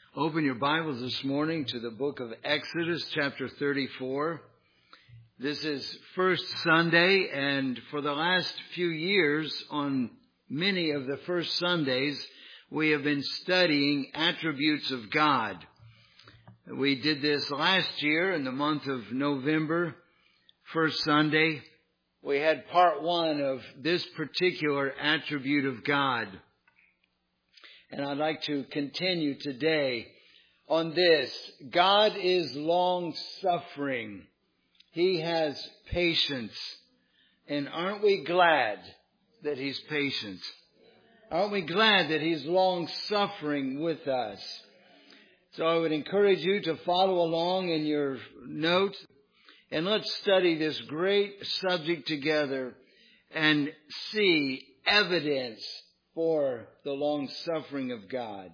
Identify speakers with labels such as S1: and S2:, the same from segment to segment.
S1: Open your Bibles this morning to the book of Exodus, chapter 34. This is first Sunday, and for the last few years, on many of the first Sundays, we have been studying attributes of God. We did this last year in the month of November, first Sunday. We had part one of this particular attribute of God. And I'd like to continue today on this. God is long-suffering. He has patience. And aren't we glad that He's patient? Aren't we glad that He's long-suffering with us? So I would encourage you to follow along in your notes. And let's study this great subject together and see evidence for the long-suffering of God.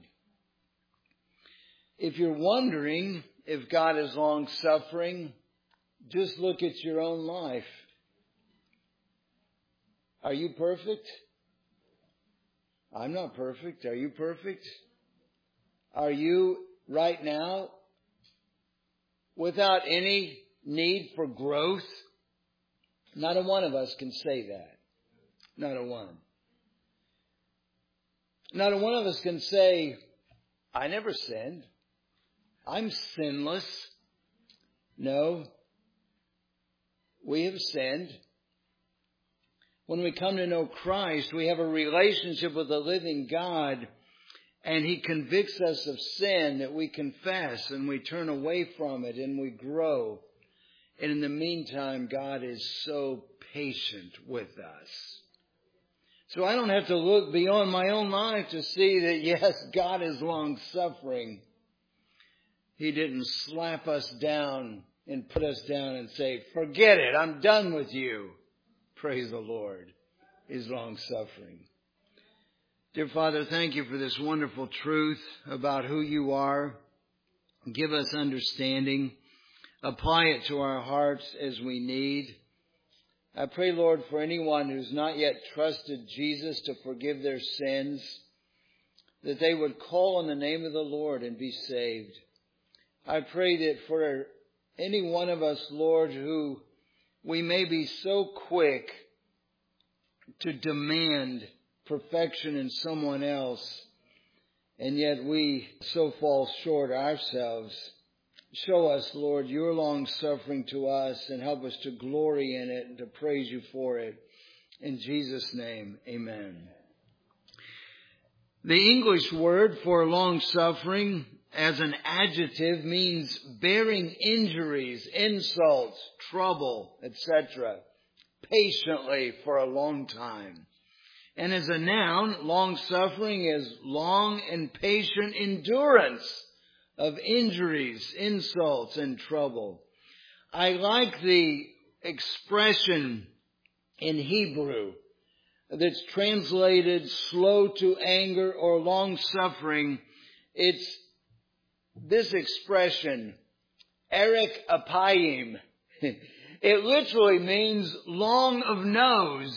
S1: If you're wondering if God is long-suffering, just look at your own life. Are you perfect? I'm not perfect. Are you perfect? Are you right now without any need for growth? Not a one of us can say that. Not a one. Not a one of us can say, I never sinned. I'm sinless. No. We have sinned. When we come to know Christ, we have a relationship with the living God, and He convicts us of sin that we confess, and we turn away from it, and we grow. And in the meantime, God is so patient with us. So I don't have to look beyond my own life to see that, yes, God is long-suffering. He didn't slap us down and put us down and say, forget it, I'm done with you. Praise the Lord. He's long-suffering. Dear Father, thank you for this wonderful truth about who you are. Give us understanding. Apply it to our hearts as we need. I pray, Lord, for anyone who's not yet trusted Jesus to forgive their sins, that they would call on the name of the Lord and be saved. I pray that for any one of us, Lord, who we may be so quick to demand perfection in someone else, and yet we so fall short ourselves. Show us, Lord, your long-suffering to us and help us to glory in it and to praise you for it. In Jesus' name, amen. The English word for long-suffering as an adjective means bearing injuries, insults, trouble, etc. patiently for a long time. And as a noun, long-suffering is long and patient endurance of injuries, insults, and trouble. I like the expression in Hebrew that's translated slow to anger or long-suffering. It's this expression, Erech Apayim. It literally means long of nose.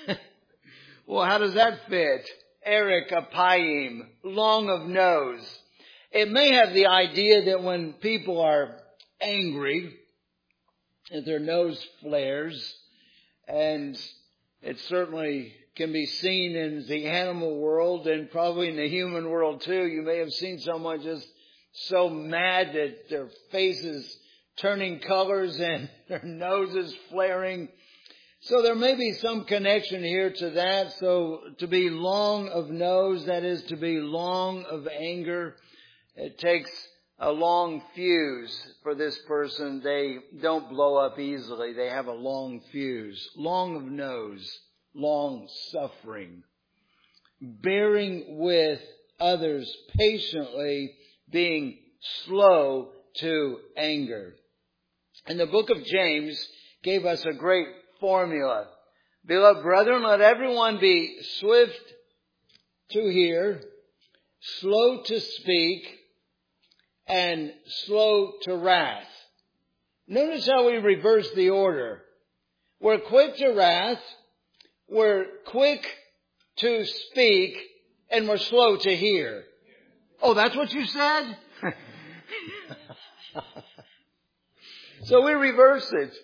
S1: Well, how does that fit? Erech Apayim, long of nose. It may have the idea that when people are angry, that their nose flares, and it certainly can be seen in the animal world and probably in the human world too. You may have seen someone just so mad that their face is turning colors and their nose is flaring. So there may be some connection here to that. So to be long of nose, that is to be long of anger. It takes a long fuse for this person. They don't blow up easily. They have a long fuse. Long of nose. Long suffering. Bearing with others patiently. Being slow to anger. And the book of James gave us a great formula. Beloved brethren, let everyone be swift to hear, slow to speak, and slow to wrath. Notice how we reverse the order. We're quick to wrath, we're quick to speak, and we're slow to hear. Oh, that's what you said? So we reverse it.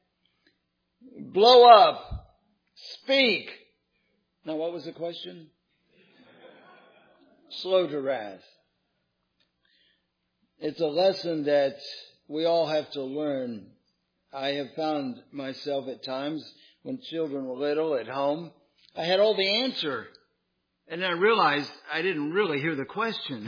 S1: Blow up. Speak. Now what was the question? Slow to wrath. It's a lesson that we all have to learn. I have found myself at times when children were little at home, I had all the answer. And I realized I didn't really hear the question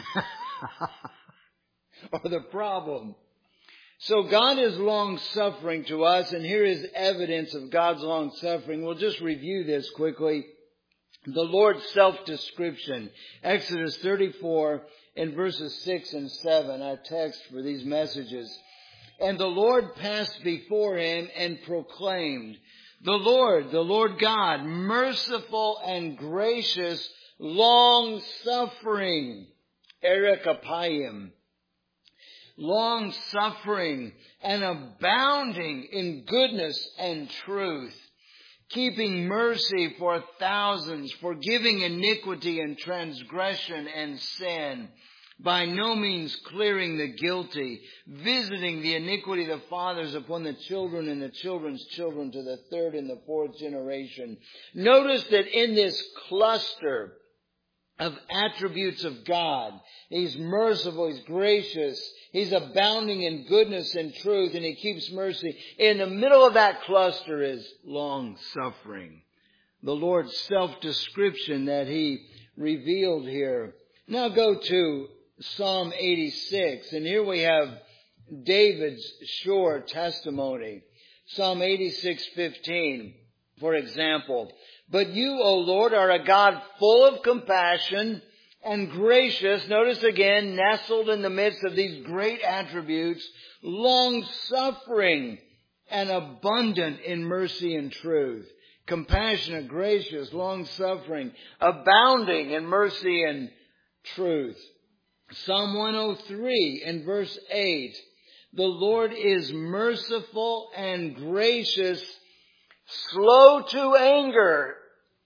S1: or the problem. So God is long-suffering to us, and here is evidence of God's long-suffering. We'll just review this quickly. The Lord's self-description. Exodus 34 in verses 6 and 7, our text for these messages. And the Lord passed before him and proclaimed, the Lord God, merciful and gracious, long-suffering, erekapayim, long-suffering and abounding in goodness and truth, keeping mercy for thousands, forgiving iniquity and transgression and sin, by no means clearing the guilty, visiting the iniquity of the fathers upon the children and the children's children to the third and the fourth generation. Notice that in this cluster of attributes of God, He's merciful, He's gracious, He's abounding in goodness and truth, and He keeps mercy. In the middle of that cluster is long-suffering. The Lord's self-description that He revealed here. Now go to Psalm 86, and here we have David's sure testimony. Psalm 86:15, for example. But you, O Lord, are a God full of compassion and gracious. Notice again, nestled in the midst of these great attributes, long-suffering and abundant in mercy and truth. Compassionate, gracious, long-suffering, abounding in mercy and truth. Psalm 103 and verse 8. The Lord is merciful and gracious, slow to anger,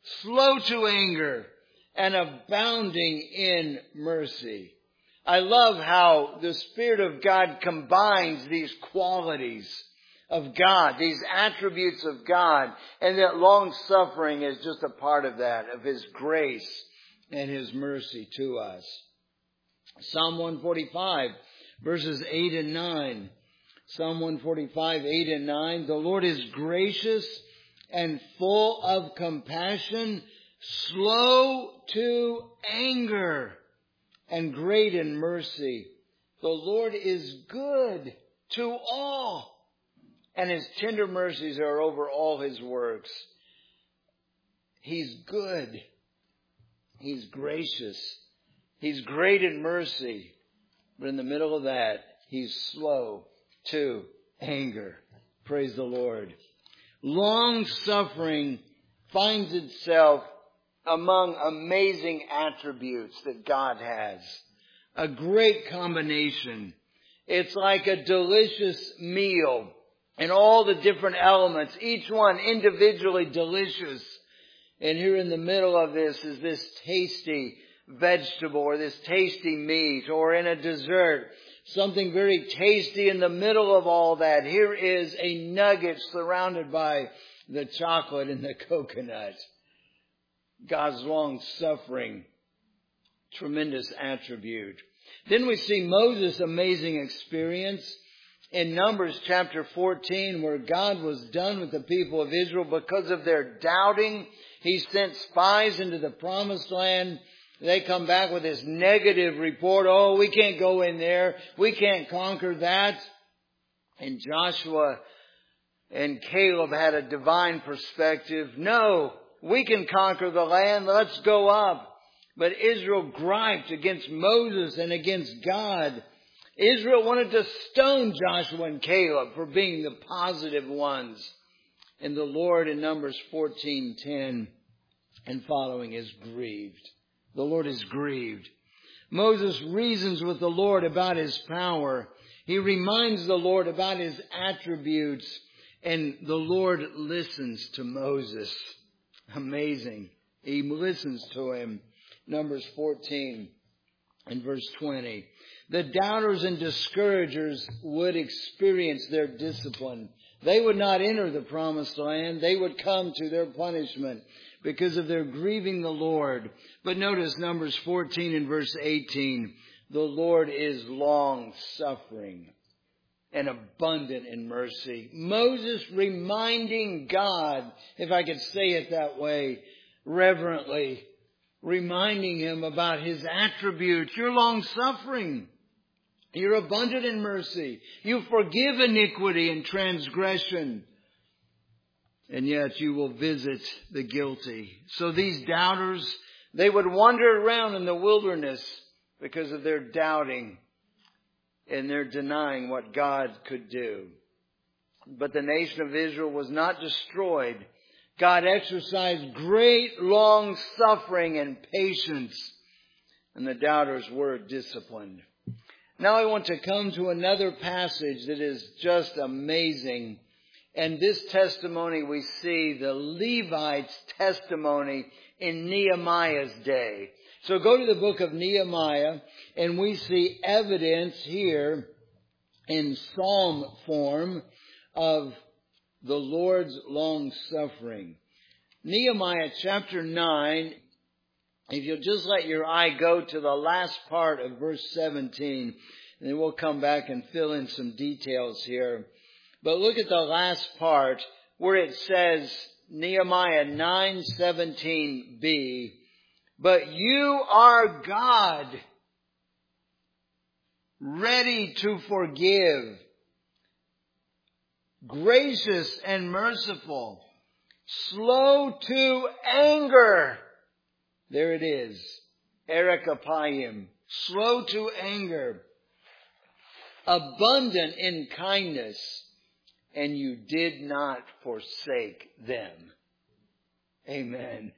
S1: and abounding in mercy. I love how the Spirit of God combines these qualities of God, these attributes of God, and that long-suffering is just a part of that, of His grace and His mercy to us. Psalm 145, verses 8 and 9. Psalm 145, 8 and 9. The Lord is gracious and full of compassion, slow to anger, and great in mercy. The Lord is good to all, and His tender mercies are over all His works. He's good. He's gracious. He's great in mercy. But in the middle of that, He's slow to anger. Praise the Lord. Long-suffering finds itself among amazing attributes that God has. A great combination. It's like a delicious meal and all the different elements, each one individually delicious. And here in the middle of this is this tasty vegetable or this tasty meat, or in a dessert, something very tasty in the middle of all that. Here is a nugget surrounded by the chocolate and the coconut. God's long-suffering, tremendous attribute. Then we see Moses' amazing experience in Numbers chapter 14, where God was done with the people of Israel because of their doubting. He sent spies into the promised land. They come back with this negative report. Oh, we can't go in there. We can't conquer that. And Joshua and Caleb had a divine perspective. No, we can conquer the land. Let's go up. But Israel griped against Moses and against God. Israel wanted to stone Joshua and Caleb for being the positive ones. And the Lord in Numbers 14:10 and following is grieved. The Lord is grieved. Moses reasons with the Lord about His power. He reminds the Lord about His attributes. And the Lord listens to Moses. Amazing. He listens to him. Numbers 14 and verse 20. The doubters and discouragers would experience their discipline. They would not enter the promised land. They would come to their punishment because of their grieving the Lord. But notice Numbers 14 and verse 18. The Lord is long suffering and abundant in mercy. Moses reminding God, if I could say it that way, reverently, reminding him about his attributes. You're long suffering. You're abundant in mercy. You forgive iniquity and transgression. And yet you will visit the guilty. So these doubters, they would wander around in the wilderness because of their doubting and their denying what God could do. But the nation of Israel was not destroyed. God exercised great long suffering and patience, and the doubters were disciplined. Now I want to come to another passage that is just amazing. And this testimony we see, the Levites' testimony in Nehemiah's day. So go to the book of Nehemiah, and we see evidence here in psalm form of the Lord's long suffering. Nehemiah chapter 9, if you'll just let your eye go to the last part of verse 17, and then we'll come back and fill in some details here. But look at the last part where it says, Nehemiah 9:17b, but you are God, ready to forgive, gracious and merciful, slow to anger. There it is. Erekapayim. Slow to anger. Abundant in kindness. And you did not forsake them. Amen.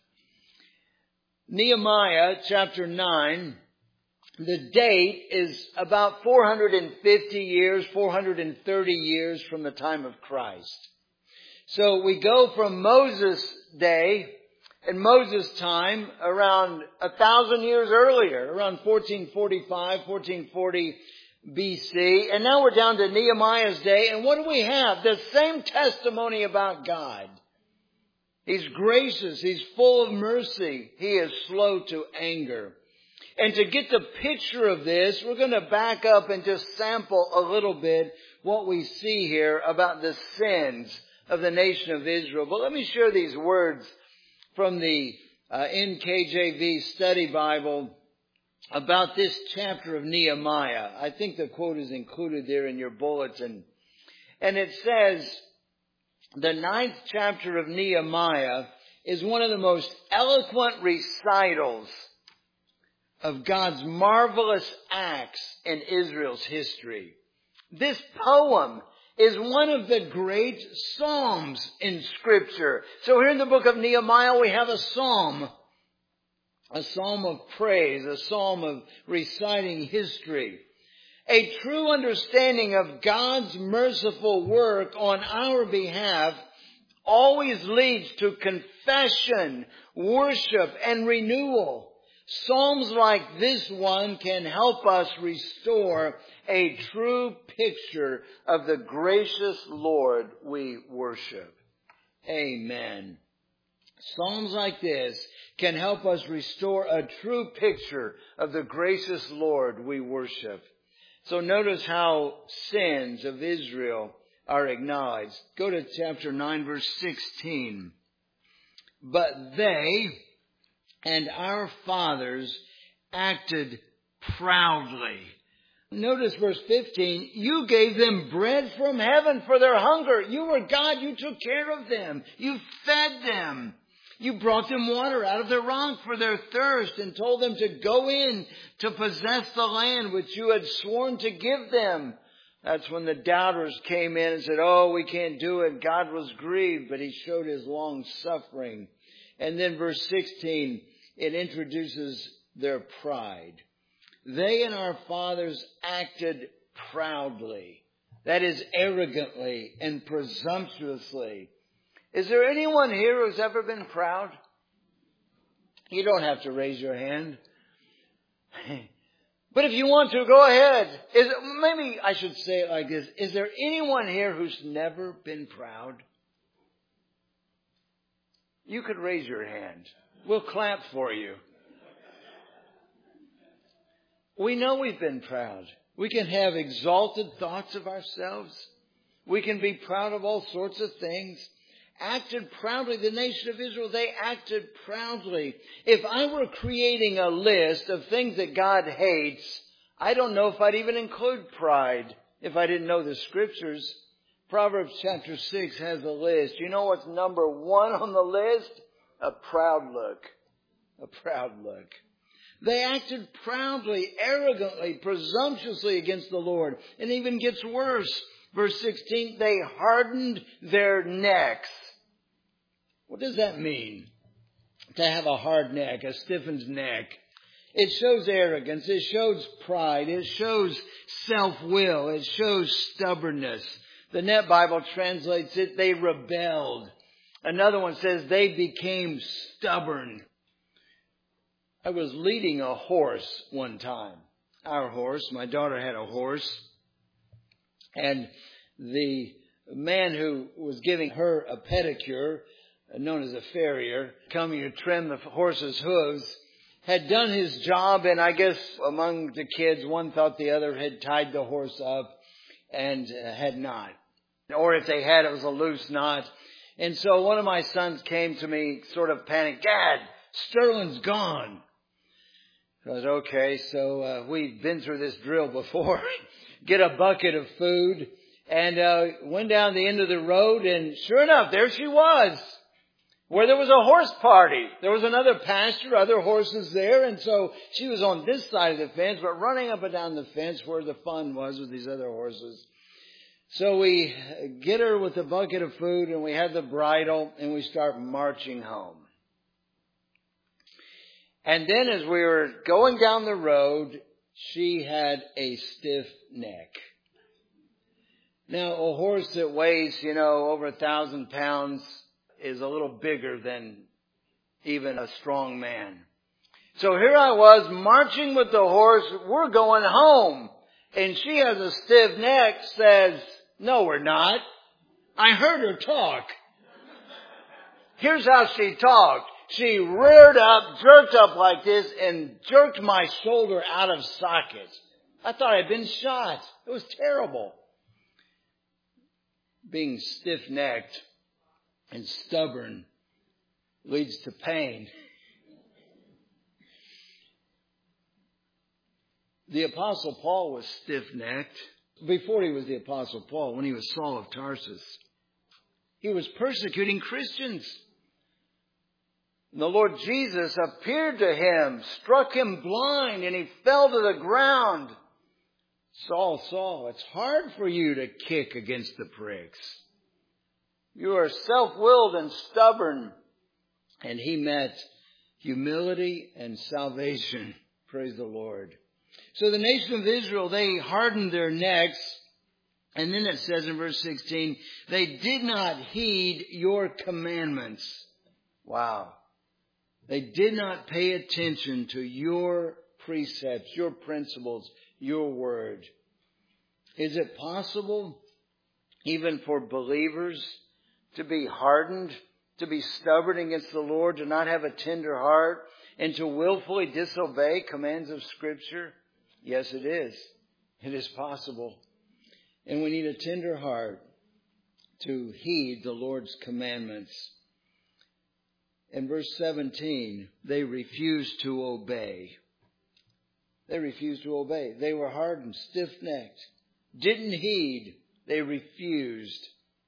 S1: Nehemiah chapter 9. The date is about 450 years, 430 years from the time of Christ. So we go from Moses' day and Moses' time around 1,000 years earlier, around 1445, 1440 BC. And now we're down to Nehemiah's day. And what do we have? The same testimony about God. He's gracious. He's full of mercy. He is slow to anger. And to get the picture of this, we're going to back up and just sample a little bit what we see here about the sins of the nation of Israel. But let me share these words from the NKJV Study Bible about this chapter of Nehemiah. I think the quote is included there in your bulletin. And it says, the 9th chapter of Nehemiah is one of the most eloquent recitals of God's marvelous acts in Israel's history. This poem is one of the great psalms in Scripture. So here in the book of Nehemiah we have a psalm of praise, a psalm of reciting history. A true understanding of God's merciful work on our behalf always leads to confession, worship, and renewal. Psalms like this one can help us restore a true picture of the gracious Lord we worship. Amen. Psalms like this can help us restore a true picture of the gracious Lord we worship. So notice how sins of Israel are acknowledged. Go to chapter 9, verse 16. But they and our fathers acted proudly. Notice verse 15. You gave them bread from heaven for their hunger. You were God. You took care of them. You fed them. You brought them water out of the rock for their thirst and told them to go in to possess the land which you had sworn to give them. That's when the doubters came in and said, oh, we can't do it. God was grieved, but he showed his long suffering. And then verse 16, it introduces their pride. They and our fathers acted proudly. That is, arrogantly and presumptuously. Is there anyone here who's ever been proud? You don't have to raise your hand. But if you want to, go ahead. Maybe I should say it like this. Is there anyone here who's never been proud? You could raise your hand. We'll clap for you. We know we've been proud. We can have exalted thoughts of ourselves. We can be proud of all sorts of things. Acted proudly. The nation of Israel, they acted proudly. If I were creating a list of things that God hates, I don't know if I'd even include pride if I didn't know the scriptures. Proverbs chapter 6 has a list. You know what's number 1 on the list? A proud look. A proud look. They acted proudly, arrogantly, presumptuously against the Lord. And it even gets worse. Verse 16, they hardened their necks. What does that mean? To have a hard neck, a stiffened neck. It shows arrogance. It shows pride. It shows self-will. It shows stubbornness. The Net Bible translates it, they rebelled. Another one says they became stubborn. I was leading a horse one time. Our horse. My daughter had a horse. And the man who was giving her a pedicure, known as a farrier, coming to trim the horse's hooves, had done his job. And I guess among the kids, one thought the other had tied the horse up and had not. Or if they had, it was a loose knot. And so one of my sons came to me sort of panicked. Dad, Sterling's gone. I was okay. So we've been through this drill before. Get a bucket of food and went down the end of the road. And sure enough, there she was. Where there was a horse party. There was another pasture, other horses there. And so she was on this side of the fence, but running up and down the fence where the fun was with these other horses. So we get her with a bucket of food and we have the bridle and we start marching home. And then as we were going down the road, she had a stiff neck. Now, a horse that weighs, over 1,000 pounds is a little bigger than even a strong man. So here I was marching with the horse. We're going home. And she has a stiff neck, says, no, we're not. I heard her talk. Here's how she talked. She reared up, jerked up like this, and jerked my shoulder out of socket. I thought I'd been shot. It was terrible. Being stiff-necked and stubborn leads to pain. The Apostle Paul was stiff-necked before he was the Apostle Paul, when he was Saul of Tarsus. He was persecuting Christians. The Lord Jesus appeared to him, struck him blind, and he fell to the ground. Saul, Saul, it's hard for you to kick against the pricks. You are self-willed and stubborn. And he met humility and salvation. Praise the Lord. So the nation of Israel, they hardened their necks. And then it says in verse 16, they did not heed your commandments. Wow. They did not pay attention to your precepts, your principles, your word. Is it possible, even for believers, to be hardened, to be stubborn against the Lord, to not have a tender heart, and to willfully disobey commands of Scripture? Yes, it is. It is possible. And we need a tender heart to heed the Lord's commandments. In verse 17, they refused to obey. They refused to obey. They were hardened, stiff-necked, didn't heed. They refused.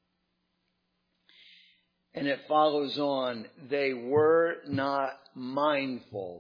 S1: And it follows on, they were not mindful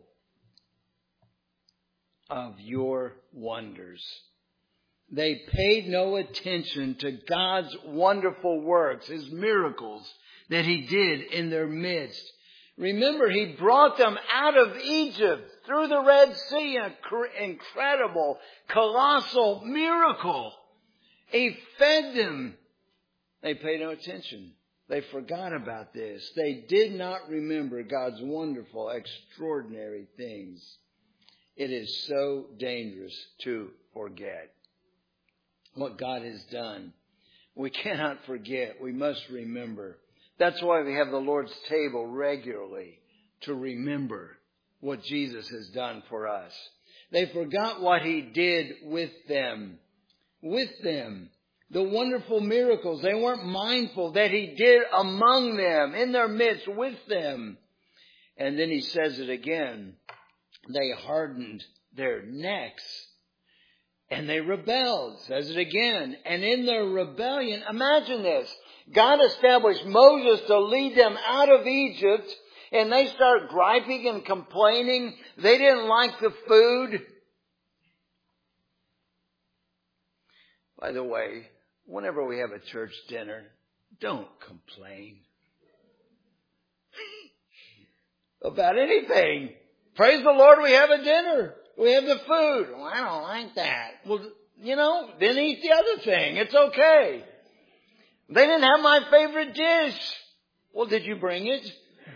S1: of your wonders. They paid no attention to God's wonderful works, His miracles that He did in their midst. Remember, He brought them out of Egypt through the Red Sea, an incredible, colossal miracle. He fed them. They paid no attention. They forgot about this. They did not remember God's wonderful, extraordinary things. It is so dangerous to forget what God has done. We cannot forget. We must remember. That's why we have the Lord's table regularly, to remember what Jesus has done for us. They forgot what He did with them. With them. The wonderful miracles. They weren't mindful that He did among them, in their midst, with them. And then He says it again. They hardened their necks and they rebelled. Says it again. And in their rebellion, imagine this. God established Moses to lead them out of Egypt, and they start griping and complaining. They didn't like the food. By the way, whenever we have a church dinner, don't complain about anything. Praise the Lord, we have a dinner. We have the food. Well, I don't like that. Well, then eat the other thing. It's okay. They didn't have my favorite dish. Well, did you bring it?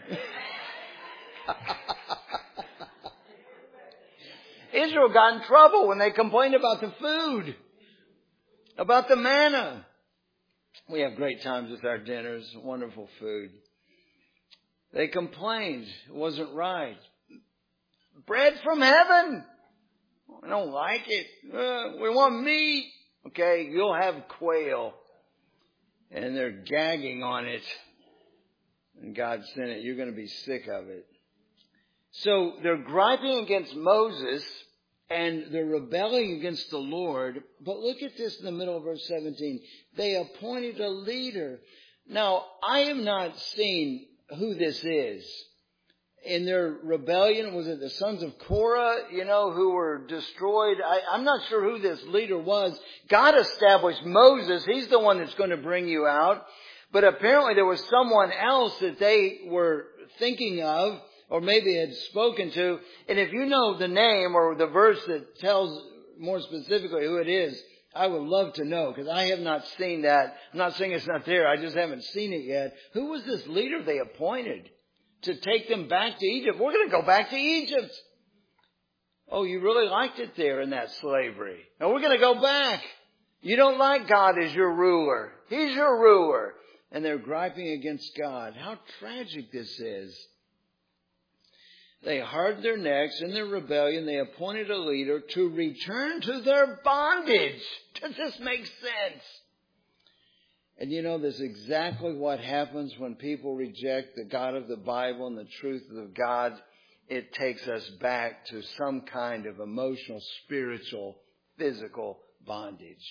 S1: Israel got in trouble when they complained about the food, about the manna. We have great times with our dinners, wonderful food. They complained. It wasn't right. Bread from heaven. I don't like it. We want meat. Okay, you'll have quail. And they're gagging on it. And God sent it. You're going to be sick of it. So they're griping against Moses and they're rebelling against the Lord. But look at this in the middle of verse 17. They appointed a leader. Now, I have not seen who this is. In their rebellion, was it the sons of Korah, who were destroyed? I'm not sure who this leader was. God established Moses. He's the one that's going to bring you out. But apparently there was someone else that they were thinking of, or maybe had spoken to. And if you know the name or the verse that tells more specifically who it is, I would love to know, because I have not seen that. I'm not saying it's not there. I just haven't seen it yet. Who was this leader they appointed to take them back to Egypt? We're going to go back to Egypt. Oh, you really liked it there in that slavery. Now we're going to go back. You don't like God as your ruler. He's your ruler. And they're griping against God. How tragic this is. They hardened their necks in their rebellion. They appointed a leader to return to their bondage. Does this make sense? And this is exactly what happens when people reject the God of the Bible and the truth of God. It takes us back to some kind of emotional, spiritual, physical bondage.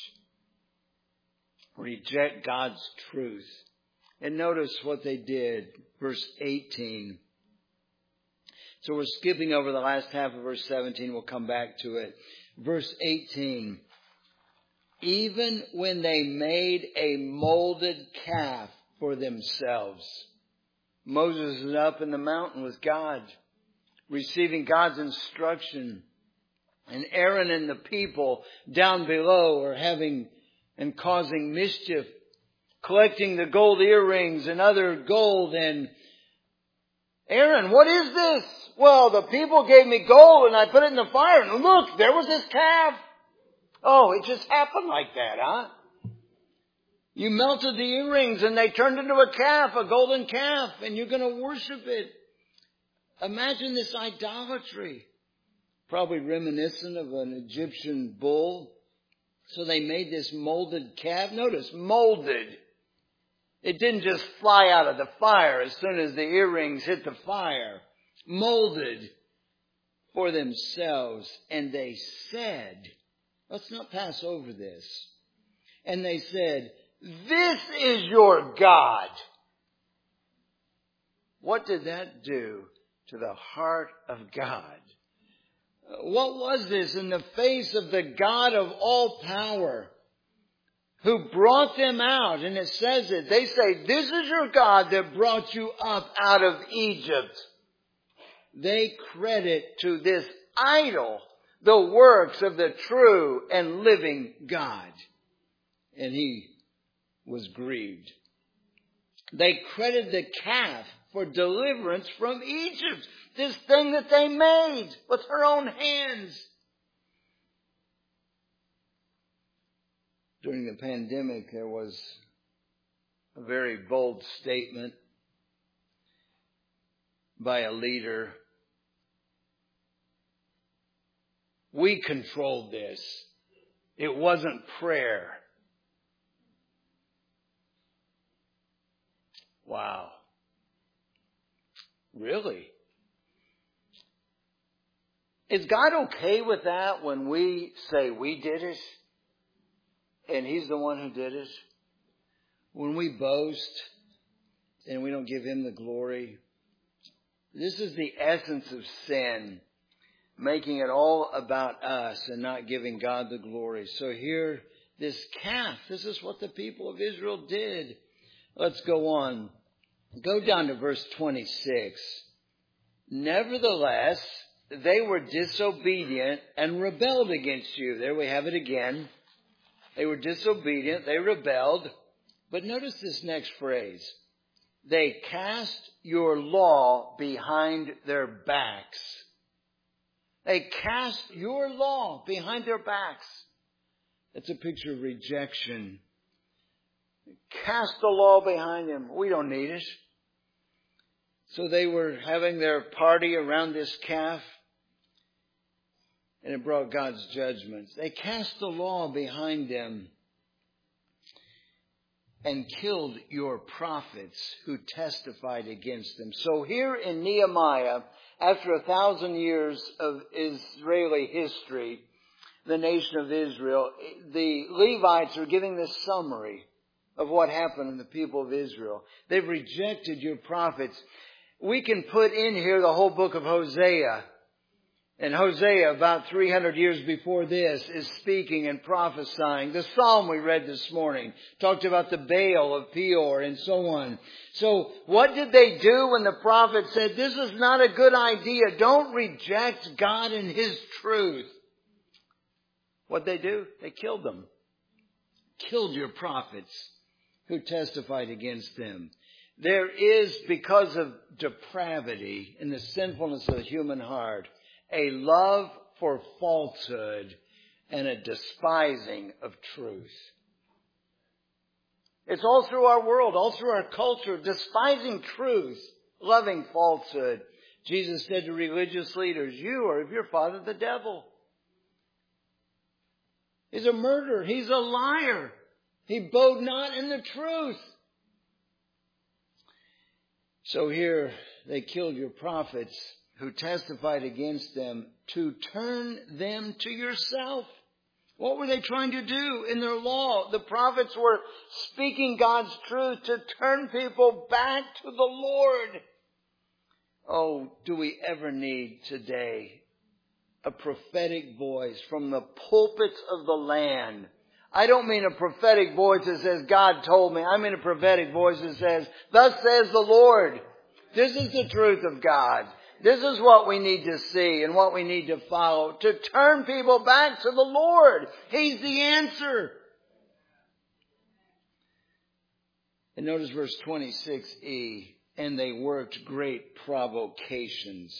S1: Reject God's truth. And notice what they did. Verse 18. So we're skipping over the last half of verse 17. We'll come back to it. Verse 18. Even when they made a molded calf for themselves. Moses is up in the mountain with God, receiving God's instruction. And Aaron and the people down below are having and causing mischief, collecting the gold earrings and other gold. And Aaron, what is this? Well, the people gave me gold and I put it in the fire. And look, there was this calf. Oh, it just happened like that, huh? You melted the earrings and they turned into a calf, a golden calf, and you're going to worship it. Imagine this idolatry. Probably reminiscent of an Egyptian bull. So they made this molded calf. Notice, molded. It didn't just fly out of the fire as soon as the earrings hit the fire. Molded for themselves. And they said, let's not pass over this. And they said, this is your God. What did that do to the heart of God? What was this in the face of the God of all power who brought them out? And it says it. They say, this is your God that brought you up out of Egypt. They credit to this idol the works of the true and living God. And he was grieved. They credit the calf for deliverance from Egypt. This thing that they made with her own hands. During the pandemic, there was a very bold statement by a leader. We controlled this. It wasn't prayer. Wow. Really? Is God okay with that when we say we did it and He's the one who did it? When we boast and we don't give Him the glory? This is the essence of sin, making it all about us and not giving God the glory. So here, this calf, this is what the people of Israel did. Let's go on. Go down to verse 26. Nevertheless, they were disobedient and rebelled against you. There we have it again. They were disobedient, they rebelled. But notice this next phrase. They cast your law behind their backs. They cast your law behind their backs. That's a picture of rejection. Cast the law behind them. We don't need it. So they were having their party around this calf, and it brought God's judgments. They cast the law behind them and killed your prophets who testified against them. So here in Nehemiah, after 1,000 years of Israeli history, the nation of Israel, the Levites are giving this summary of what happened in the people of Israel. They've rejected your prophets. We can put in here the whole book of Hosea. And Hosea, about 300 years before this, is speaking and prophesying. The psalm we read this morning talked about the Baal of Peor and so on. So what did they do when the prophet said, this is not a good idea, don't reject God and His truth? What'd they do? They killed them. Killed your prophets who testified against them. There is, because of depravity and the sinfulness of the human heart, a love for falsehood and a despising of truth. It's all through our world, all through our culture, despising truth, loving falsehood. Jesus said to religious leaders, you are of your father the devil. He's a murderer. He's a liar. He abode not in the truth. So here they killed your prophets who testified against them to turn them to yourself. What were they trying to do in their law? The prophets were speaking God's truth to turn people back to the Lord. Oh, do we ever need today a prophetic voice from the pulpits of the land? I don't mean a prophetic voice that says, God told me. I mean a prophetic voice that says, thus says the Lord. This is the truth of God. This is what we need to see and what we need to follow. To turn people back to the Lord. He's the answer. And notice verse 26e. And they worked great provocations.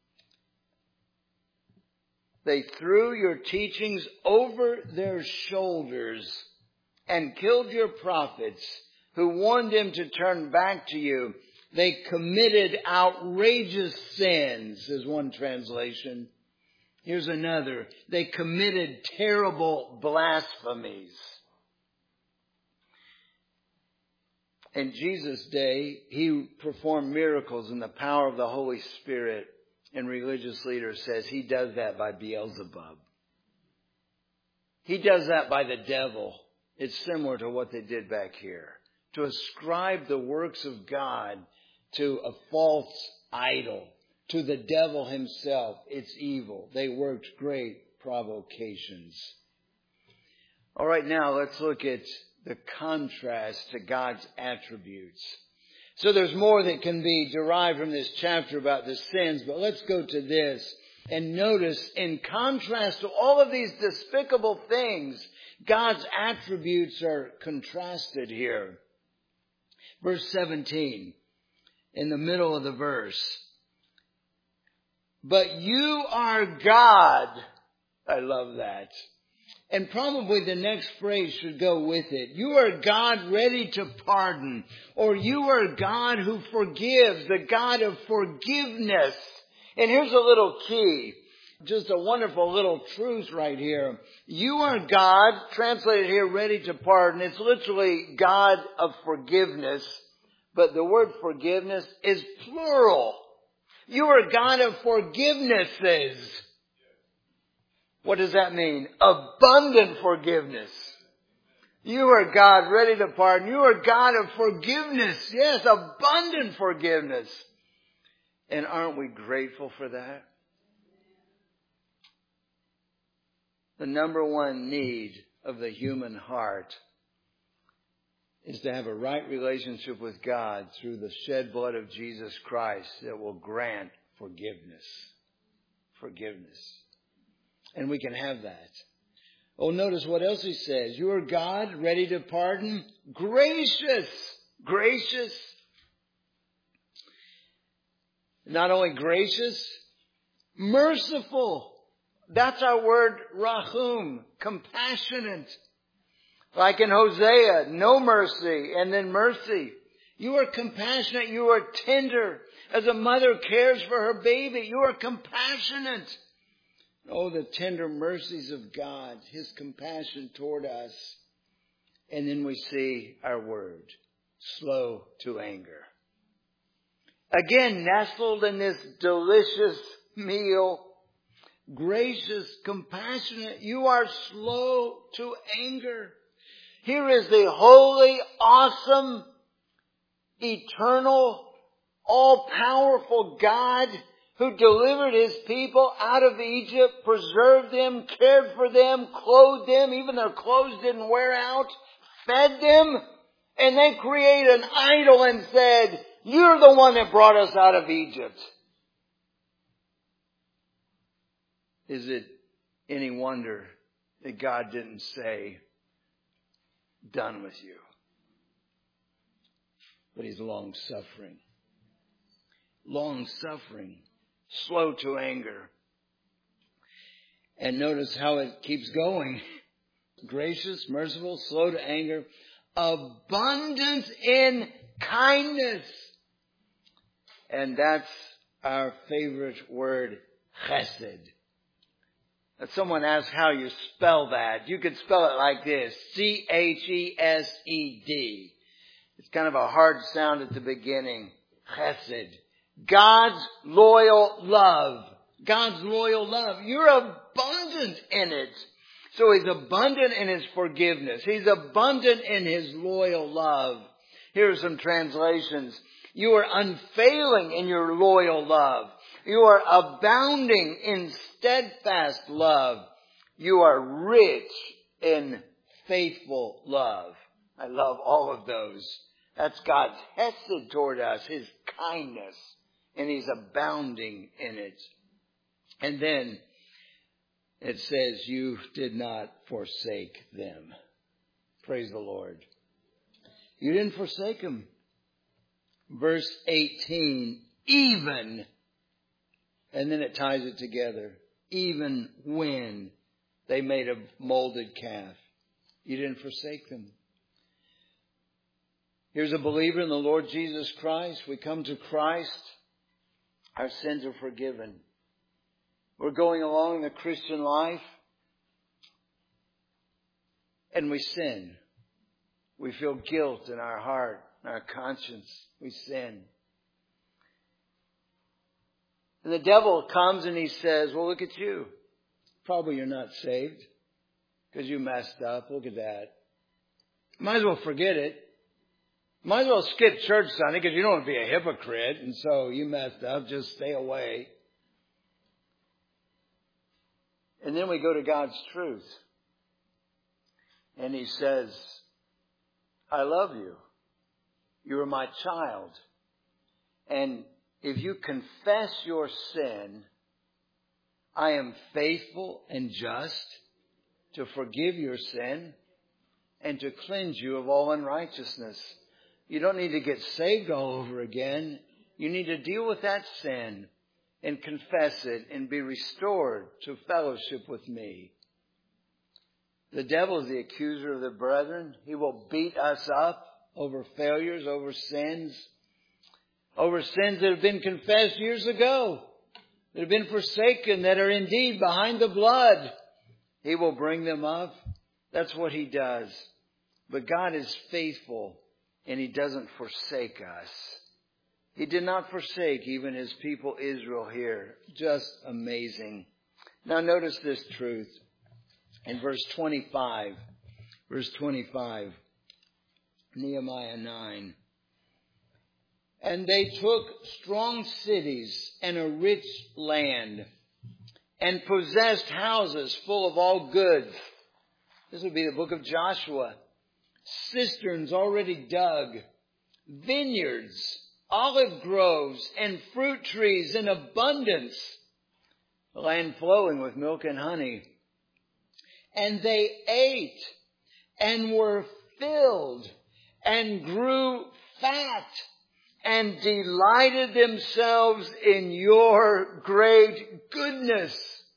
S1: They threw your teachings over their shoulders and killed your prophets who warned them to turn back to you. They committed outrageous sins, is one translation. Here's another. They committed terrible blasphemies. In Jesus' day, He performed miracles in the power of the Holy Spirit. And religious leaders says He does that by Beelzebub. He does that by the devil. It's similar to what they did back here. To ascribe the works of God to a false idol, to the devil himself, it's evil. They worked great provocations. All right, now let's look at the contrast to God's attributes. So there's more that can be derived from this chapter about the sins, but let's go to this and notice, in contrast to all of these despicable things, God's attributes are contrasted here. Verse 17, in the middle of the verse. But you are God. I love that. And probably the next phrase should go with it. You are God ready to pardon. Or you are God who forgives, the God of forgiveness. And here's a little key. Just a wonderful little truth right here. You are God, translated here, ready to pardon. It's literally God of forgiveness. But the word forgiveness is plural. You are God of forgivenesses. What does that mean? Abundant forgiveness. You are God ready to pardon. You are God of forgiveness. Yes, abundant forgiveness. And aren't we grateful for that? The number one need of the human heart is to have a right relationship with God through the shed blood of Jesus Christ that will grant forgiveness. Forgiveness. And we can have that. Oh, notice what else he says. You are God, ready to pardon, gracious. Gracious. Not only gracious, merciful. That's our word, rahum, compassionate. Like in Hosea, no mercy and then mercy. You are compassionate. You are tender. As a mother cares for her baby, you are compassionate. Oh, the tender mercies of God, His compassion toward us. And then we see our word, slow to anger. Again, nestled in this delicious meal, gracious, compassionate, you are slow to anger. Here is the holy, awesome, eternal, all-powerful God who delivered His people out of Egypt, preserved them, cared for them, clothed them, even their clothes didn't wear out, fed them, and they create an idol and said, you're the one that brought us out of Egypt. Is it any wonder that God didn't say, done with you? But He's long-suffering. Long-suffering. Slow to anger. And notice how it keeps going. Gracious, merciful, slow to anger. Abundant in kindness. And that's our favorite word, chesed. If someone asks how you spell that, you could spell it like this, Chesed. It's kind of a hard sound at the beginning. Chesed. God's loyal love. God's loyal love. You're abundant in it. So He's abundant in His forgiveness. He's abundant in His loyal love. Here are some translations. You are unfailing in your loyal love. You are abounding in steadfast love. You are rich in faithful love. I love all of those. That's God's hesed toward us, His kindness, and He's abounding in it. And then it says, you did not forsake them. Praise the Lord. You didn't forsake them. Verse 18, even, and then it ties it together, even when they made a molded calf. You didn't forsake them. Here's a believer in the Lord Jesus Christ. We come to Christ. Our sins are forgiven. We're going along the Christian life. And we sin. We feel guilt in our heart, in our conscience. We sin. And the devil comes and he says, well, look at you. Probably you're not saved because you messed up. Look at that. Might as well forget it. Might as well skip church Sunday because you don't want to be a hypocrite. And so you messed up. Just stay away. And then we go to God's truth. And He says, I love you. You are my child. And if you confess your sin, I am faithful and just to forgive your sin and to cleanse you of all unrighteousness. You don't need to get saved all over again. You need to deal with that sin and confess it and be restored to fellowship with me. The devil is the accuser of the brethren. He will beat us up over failures, over sins that have been confessed years ago, that have been forsaken, that are indeed behind the blood. He will bring them up. That's what he does. But God is faithful, and he doesn't forsake us. He did not forsake even his people Israel here. Just amazing. Now notice this truth in verse 25. Verse 25, Nehemiah 9. And they took strong cities and a rich land, and possessed houses full of all goods. This would be the book of Joshua. Cisterns already dug, vineyards, olive groves, and fruit trees in abundance, the land flowing with milk and honey. And they ate and were filled and grew fat and delighted themselves in your great goodness.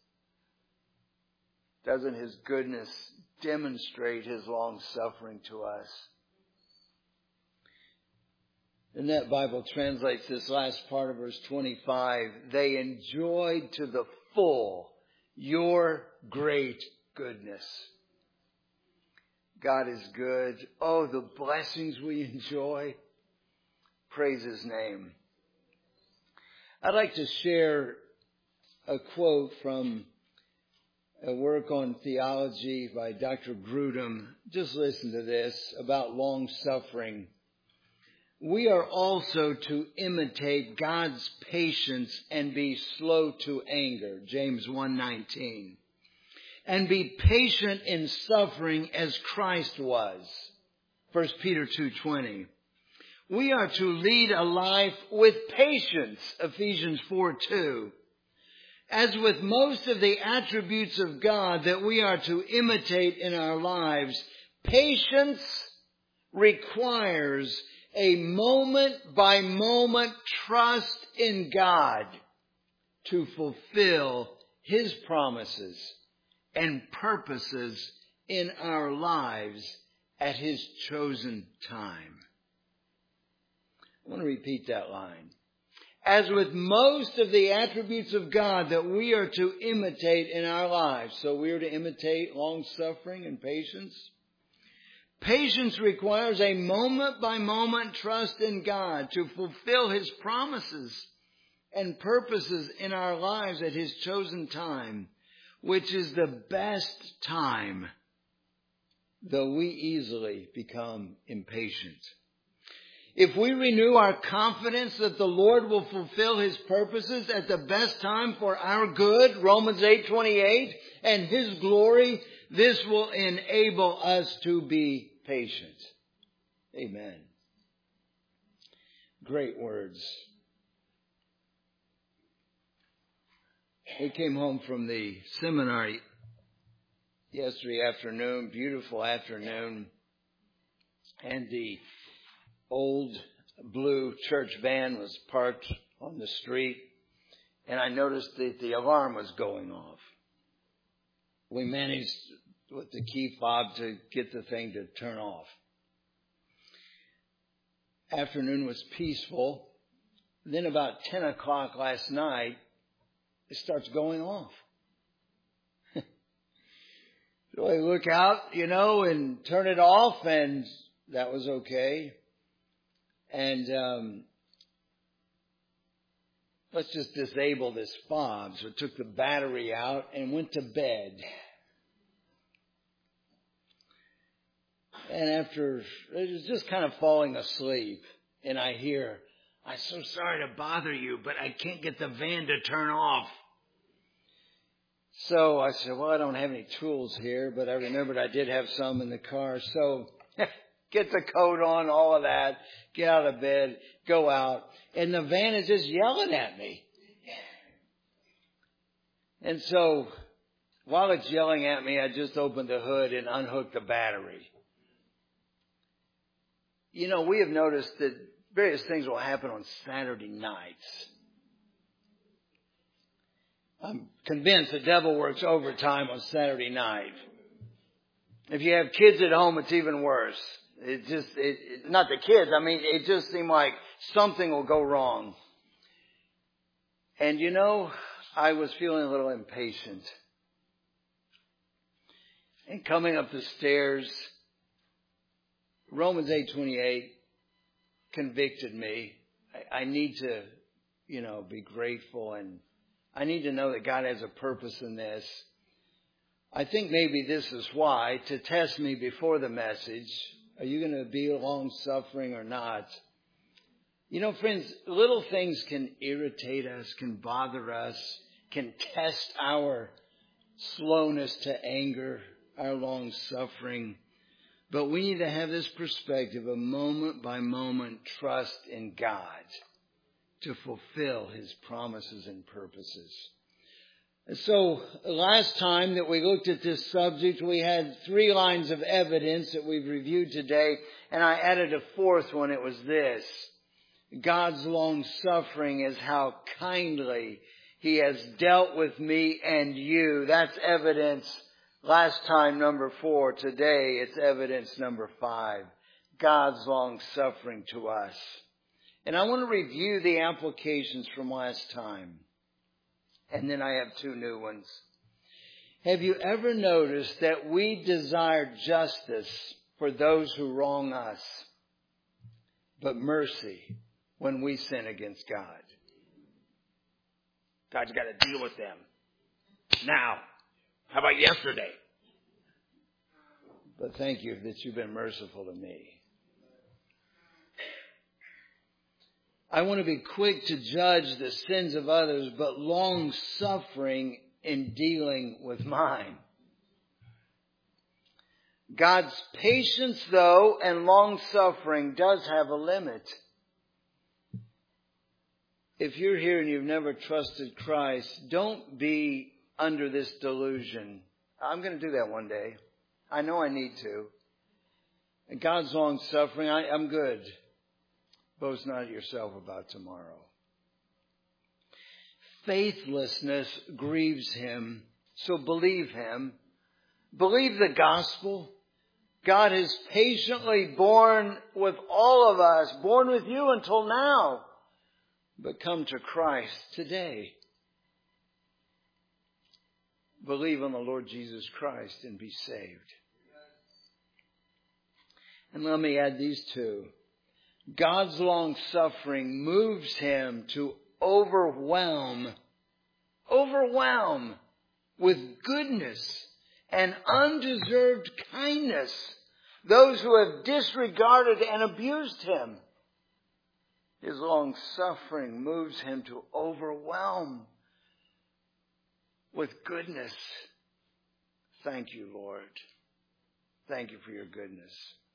S1: Doesn't his goodness demonstrate his long suffering to us? And that Bible translates this last part of verse 25. They enjoyed to the full your great goodness. God is good. Oh, the blessings we enjoy. Praise his name. I'd like to share a quote from a work on theology by Dr. Grudem. Just listen to this about long suffering. We are also to imitate God's patience and be slow to anger, James 1:19. And be patient in suffering as Christ was, 1 Peter 2:20. We are to lead a life with patience, Ephesians 4:2. As with most of the attributes of God that we are to imitate in our lives, patience requires a moment-by-moment trust in God to fulfill his promises and purposes in our lives at his chosen time. I want to repeat that line. As with most of the attributes of God that we are to imitate in our lives, so we are to imitate long suffering and patience. Patience requires a moment-by-moment trust in God to fulfill his promises and purposes in our lives at his chosen time, which is the best time, though we easily become impatient. If we renew our confidence that the Lord will fulfill his purposes at the best time for our good, Romans 8:28, and his glory, this will enable us to be patient. Amen. Great words. We came home from the seminary yesterday afternoon, beautiful afternoon, and the old blue church van was parked on the street, and I noticed that the alarm was going off. We managed with the key fob to get the thing to turn off. Afternoon was peaceful. Then about 10 o'clock last night, it starts going off. So I look out, and turn it off, and that was okay. And let's just disable this fob. So I took the battery out and went to bed. And after, it was just kind of falling asleep. And I hear, I'm so sorry to bother you, but I can't get the van to turn off. So I said, well, I don't have any tools here, but I remembered I did have some in the car. So get the coat on, all of that, get out of bed, go out. And the van is just yelling at me. And so while it's yelling at me, I just opened the hood and unhooked the battery. We have noticed that various things will happen on Saturday nights. I'm convinced the devil works overtime on Saturday night. If you have kids at home, it's even worse. Not the kids. I mean, it just seemed like something will go wrong. And you know, I was feeling a little impatient. And coming up the stairs, Romans 8:28 convicted me. I need to, be grateful, and I need to know that God has a purpose in this. I think maybe this is why, to test me before the message, are you going to be long suffering or not? Friends, little things can irritate us, can bother us, can test our slowness to anger, our long suffering. But we need to have this perspective of moment by moment trust in God to fulfill His promises and purposes. And so last time that we looked at this subject, we had 3 lines of evidence that we've reviewed today, and I added a 4th one. It was this: God's long suffering is how kindly He has dealt with me and you. That's evidence last time, number 4. Today, it's evidence number 5. God's long suffering to us. And I want to review the applications from last time. And then I have 2 new ones. Have you ever noticed that we desire justice for those who wrong us, but mercy when we sin against God? God's got to deal with them now. How about yesterday? But thank you that you've been merciful to me. I want to be quick to judge the sins of others, but long suffering in dealing with mine. God's patience, though, and long suffering does have a limit. If you're here and you've never trusted Christ, don't be under this delusion. I'm going to do that one day. I know I need to. And God's long suffering, I'm good. Boast not yourself about tomorrow. Faithlessness grieves Him, so believe Him. Believe the gospel. God has patiently borne with all of us, borne with you until now. But come to Christ today. Believe on the Lord Jesus Christ and be saved. And let me add these 2. God's long suffering moves Him to overwhelm with goodness and undeserved kindness those who have disregarded and abused Him. His long suffering moves Him to overwhelm with goodness. Thank you, Lord. Thank you for your goodness.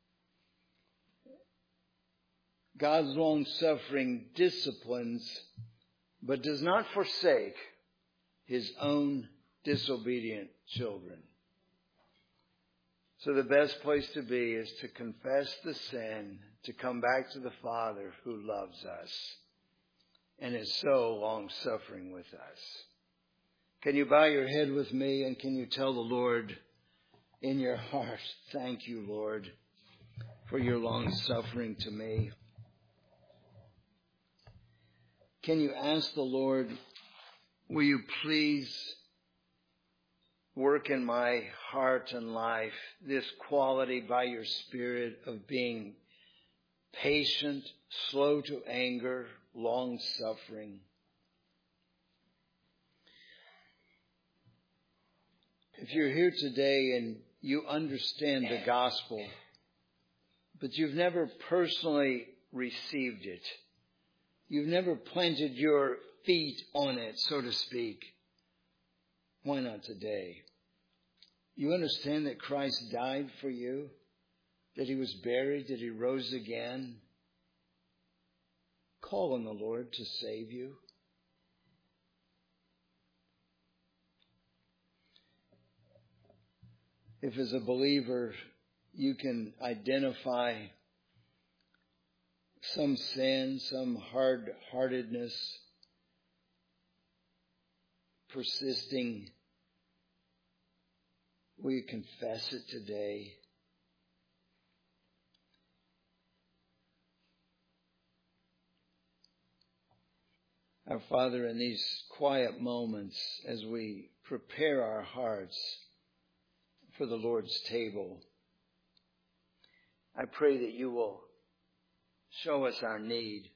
S1: God's long suffering disciplines, but does not forsake His own disobedient children. So the best place to be is to confess the sin, to come back to the Father who loves us and is so long suffering with us. Can you bow your head with me and can you tell the Lord in your heart, thank you, Lord, for your long suffering to me? Can you ask the Lord, will you please work in my heart and life this quality by your Spirit of being patient, slow to anger, long suffering? If you're here today and you understand the gospel, but you've never personally received it, you've never planted your feet on it, so to speak, why not today? You understand that Christ died for you, that He was buried, that He rose again. Call on the Lord to save you. If as a believer you can identify some sin, some hard-heartedness persisting, will you confess it today? Our Father, in these quiet moments as we prepare our hearts for the Lord's table, I pray that you will show us our need.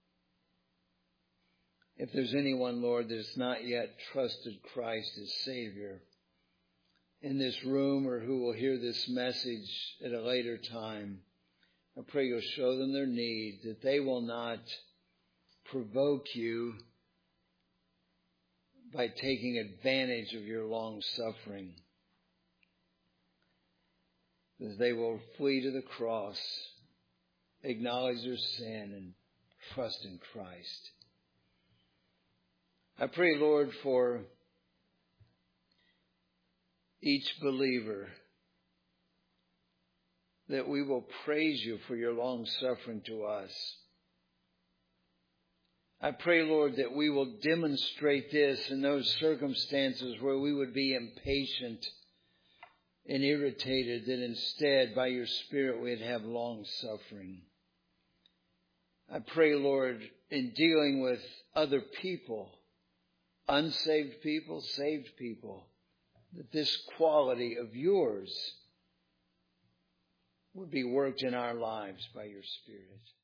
S1: If there's anyone, Lord, that has not yet trusted Christ as Savior in this room or who will hear this message at a later time, I pray you'll show them their need, that they will not provoke you by taking advantage of your long suffering, that they will flee to the cross, acknowledge their sin, and trust in Christ. I pray, Lord, for each believer that we will praise you for your long suffering to us. I pray, Lord, that we will demonstrate this in those circumstances where we would be impatient and irritated, that instead, by your Spirit, we'd have long suffering. I pray, Lord, in dealing with other people, unsaved people, saved people, that this quality of yours would be worked in our lives by your Spirit.